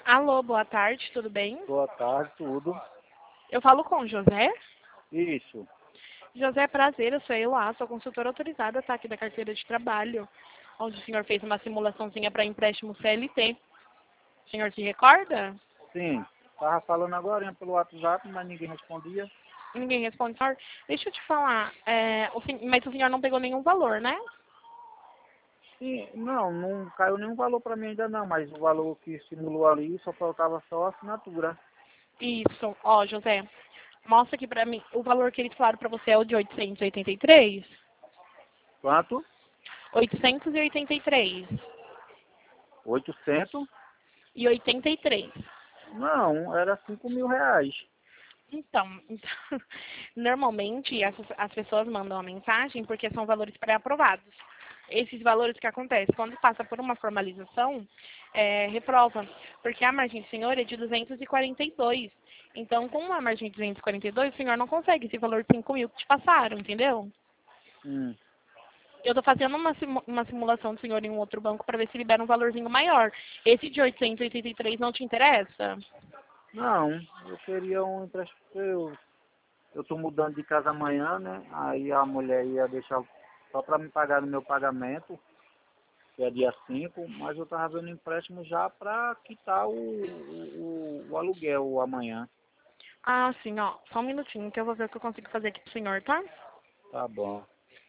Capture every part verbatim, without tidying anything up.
Alô, boa tarde, tudo bem? Boa tarde, tudo. Eu falo com o José. Isso. José, prazer, eu sou a Eloá, sou consultora autorizada, tá aqui da carteira de trabalho, onde o senhor fez uma simulaçãozinha para empréstimo C L T. O senhor se recorda? Sim. Tava falando agora pelo WhatsApp, mas ninguém respondia. Ninguém responde, senhor. Deixa eu te falar, é, o sen- mas o senhor não pegou nenhum valor, né? Sim, não, não caiu nenhum valor para mim ainda não, mas o valor que simulou ali só faltava só a assinatura. Isso, ó, José, mostra aqui pra mim, o valor que eles falaram pra você é o de oitocentos e oitenta e três? Quanto? oitocentos e oitenta e três. Oitocentos? E oitenta e três. Não, era cinco mil reais. Então, então, normalmente as, as pessoas mandam a mensagem porque são valores pré-aprovados. Esses valores que acontecem, quando passa por uma formalização, é, reprova, porque a margem do senhor é de duzentos e quarenta e dois. Então, com uma margem de duzentos e quarenta e dois, o senhor não consegue esse valor de cinco mil que te passaram, entendeu? Hum. Eu estou fazendo uma, simu- uma simulação do senhor em um outro banco para ver se libera um valorzinho maior. Esse de oitocentos e oitenta e três não te interessa? Não, eu queria um empréstimo. Eu, eu tô mudando de casa amanhã, né? Aí a mulher ia deixar só para me pagar no meu pagamento, que é dia cinco, mas eu estava vendo empréstimo já para quitar o, o, o aluguel amanhã. Ah, sim, ó. Só um minutinho que eu vou ver o que eu consigo fazer aqui pro senhor, tá? Tá bom.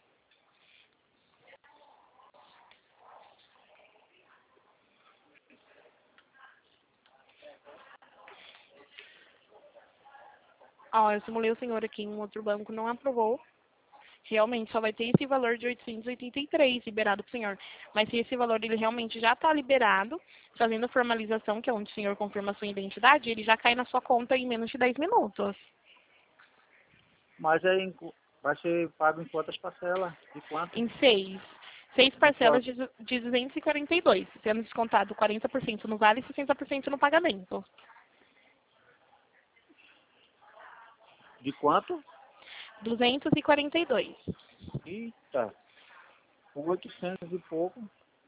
Ó, eu simulei o senhor aqui em um outro banco, não aprovou. Realmente só vai ter esse valor de oitocentos e oitenta e três liberado pro senhor. Mas se esse valor ele realmente já está liberado, fazendo a formalização, que é onde o senhor confirma a sua identidade, ele já cai na sua conta em menos de dez minutos. Mas é em, vai ser pago em quantas parcelas? De quanto? Em seis. Seis De parcelas quanto? de, du- de duzentos e quarenta e dois, sendo descontado quarenta por cento no vale e sessenta por cento no pagamento. De quanto? duzentos e quarenta e dois. Eita, oitocentos e pouco.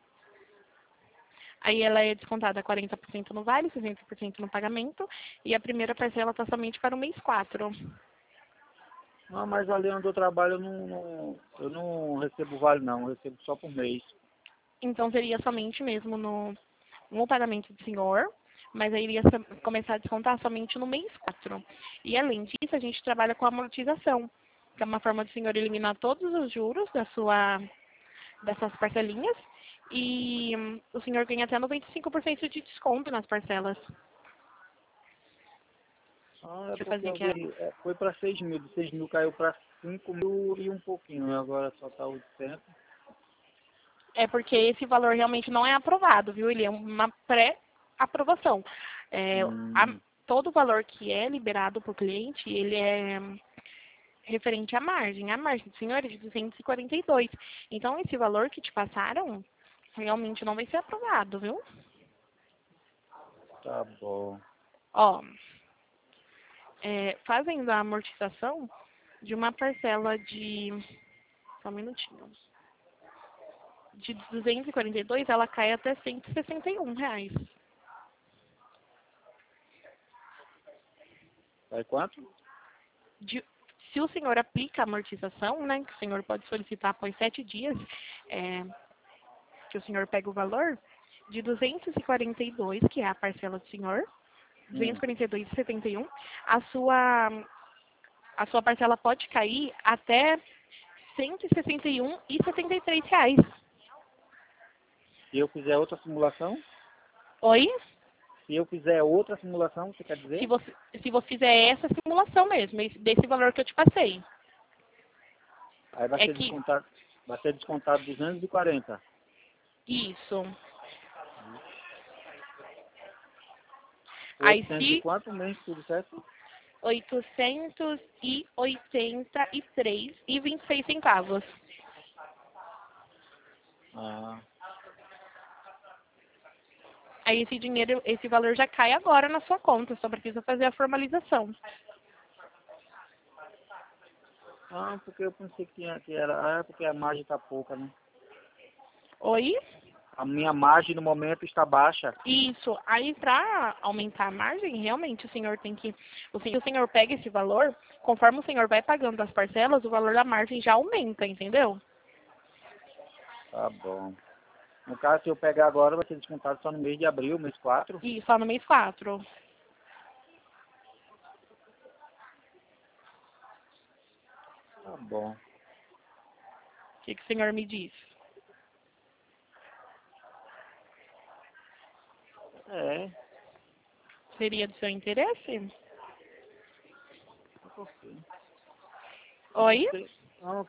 Aí ela é descontada quarenta por cento no vale, sessenta por cento no pagamento, e a primeira parcela está somente para o mês quatro. Não, mas ali onde eu trabalho eu não, não- eu não recebo vale não, eu recebo só por mês. Então seria somente mesmo no, no pagamento do senhor, mas aí iria so- começar a descontar somente no mês quatro. E além disso, a gente trabalha com amortização, que é uma forma do senhor eliminar todos os juros da sua, dessas parcelinhas, e hum, o senhor ganha até noventa e cinco por cento de desconto nas parcelas. Ah, é Deixa eu porque fazer eu aqui. a- vi, é, foi para seis mil, de seis mil caiu para cinco mil e um pouquinho, né? Agora só tá oitocentos. É porque esse valor realmente não é aprovado, viu? Ele é uma pré-aprovação. É, a- Hum, todo o valor que é liberado para o cliente, ele é referente à margem. A margem do senhor é de duzentos e quarenta e dois. Então, esse valor que te passaram realmente não vai ser aprovado, viu? tá bom. Ó, é, fazendo a amortização de uma parcela de... Só um minutinho. De duzentos e quarenta e dois, ela cai até cento e sessenta e um reais. Vai quanto? De- se o senhor aplica a amortização, né, que o senhor pode solicitar após sete dias, é, que o senhor pega o valor, de duzentos e quarenta e dois, que é a parcela do senhor, duzentos e Hum. quarenta e dois vírgula setenta e um, a sua, a sua parcela pode cair até cento e sessenta e um vírgula setenta e três reais. Se eu fizer outra simulação, Oi? se eu fizer outra simulação, você quer Se dizer? você, se você fizer essa simulação mesmo, esse- desse valor que eu te passei. Aí vai É ser que, descontado, vai ser descontado duzentos e quarenta. isso. Aí oitocentos e se quanto mês, tudo certo? oitocentos e oitenta e três e vinte e seis centavos. Ah, Aí esse dinheiro, esse valor já cai agora na sua conta, só precisa fazer a formalização. ah, porque eu pensei que, tinha, que era, ah, é porque a margem tá pouca, né? Oi? A minha margem no momento está baixa. Isso. Aí, para aumentar a margem, realmente o senhor tem que... O senhor, o senhor pega esse valor, conforme o senhor vai pagando as parcelas, o valor da margem já aumenta, entendeu? Tá bom. No caso, se eu pegar agora, vai ser descontado só no mês de abril, mês quatro. E só no mês quatro. Tá bom. O que, que o senhor me diz? É. Seria do seu interesse? Ok. Oi? Não sei, não,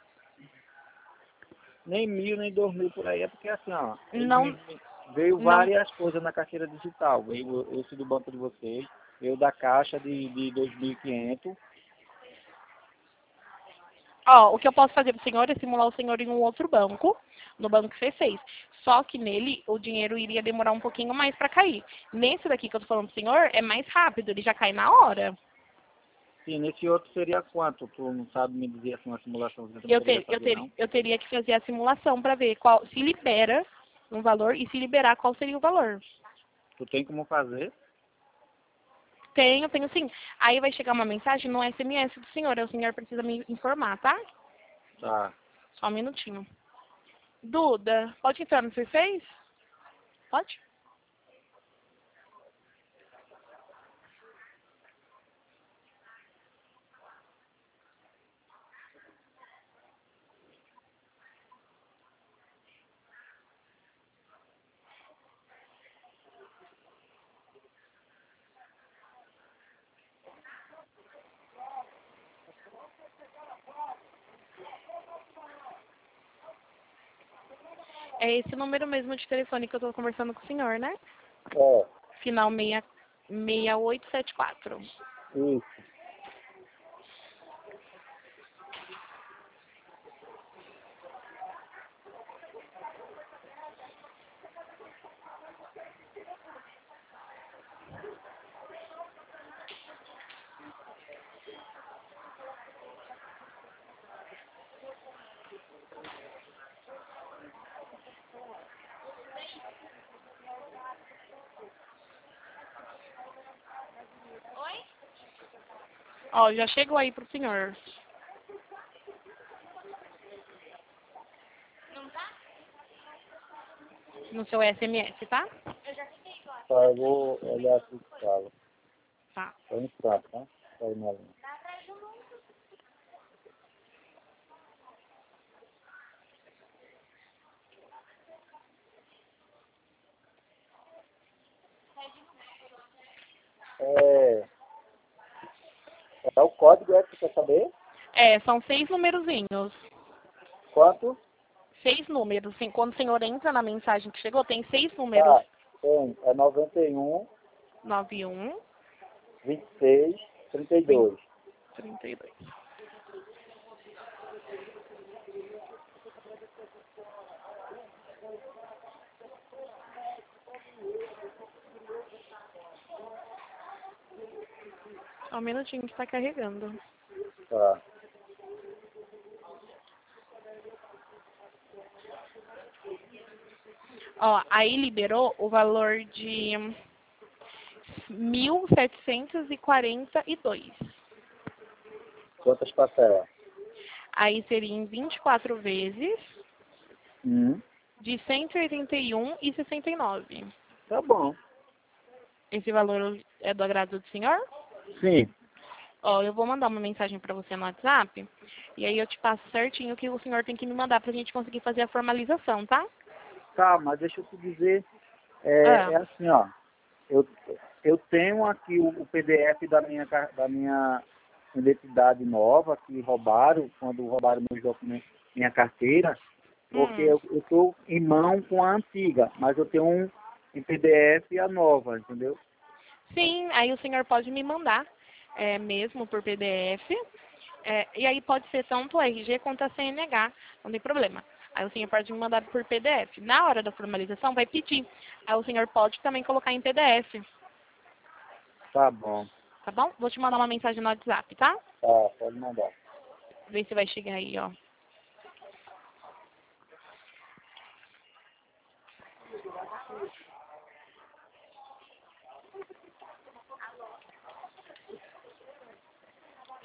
nem mil, nem dois mil por aí. É porque assim, ó, ele Não, me, me- veio não. várias coisas na carteira digital. Veio esse do banco de vocês, veio da caixa de, de dois mil e quinhentos. Ó, o que eu posso fazer pro senhor é simular o senhor em um outro banco, no banco C seis. Só que nele o dinheiro iria demorar um pouquinho mais para cair. Nesse daqui que eu tô falando pro senhor, é mais rápido, ele já cai na hora. Sim, nesse outro seria quanto? Tu não sabe me dizer assim uma simulação que eu não Eu, poderia ter, eu, fazer, ter, não? eu teria que fazer a simulação para ver qual se libera um valor e se liberar qual seria o valor. Tu tem como fazer? Tenho, tenho sim. Aí vai chegar uma mensagem no S M S do senhor, aí o senhor precisa me informar, tá? Tá. Só um minutinho. Duda, pode entrar no C seis? Pode? É esse número mesmo de telefone que eu estou conversando com o senhor, né? É, Final seis, seis oito sete quatro. isso. Ó, já chegou aí pro senhor. No seu S M S, tá? Tá, eu vou olhar aqui que fala. Tá. Só um instante, tá? Peraí, minha linha. É, é o código é que você quer saber? É, são seis numerozinhos. Quanto? Seis números. Sim, quando o senhor entra na mensagem que chegou, tem seis números. Tá, tem. É noventa e um, nove um, vinte e seis, trinta e vinte, dois. trinta e dois. Só um minutinho que está carregando. Tá. Ó, aí liberou o valor de mil setecentos e quarenta e dois. Quantas parcelas? Aí seria em vinte e quatro vezes Hum. de cento e oitenta e um e sessenta e nove. Tá bom. Esse valor é do agrado do senhor? Sim. Ó, eu vou mandar uma mensagem para você no WhatsApp e aí eu te passo certinho o que o senhor tem que me mandar pra gente conseguir fazer a formalização, tá? Tá, mas deixa eu te dizer, é, Ah, é assim, ó. Eu, eu tenho aqui o, o P D F da minha, car- da minha identidade nova, que roubaram, quando roubaram meus documentos, minha carteira, porque hum. eu estou em mão com a antiga, mas eu tenho um em P D F a nova, entendeu? Sim, aí o senhor pode me mandar é, mesmo por P D F. É, e aí pode ser tanto o R G quanto a C N H, não tem problema. Aí o senhor pode me mandar por P D F. Na hora da formalização vai pedir. Aí o senhor pode também colocar em P D F, Tá bom. tá bom? Vou te mandar uma mensagem no WhatsApp, tá? Tá, pode mandar. Vê se vai chegar aí, ó.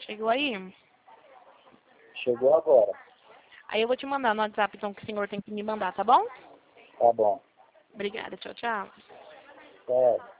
Chegou aí? Chegou agora. Aí eu vou te mandar no WhatsApp, então, que o senhor tem que me mandar, tá bom? Tá bom. Obrigada, tchau, tchau. É.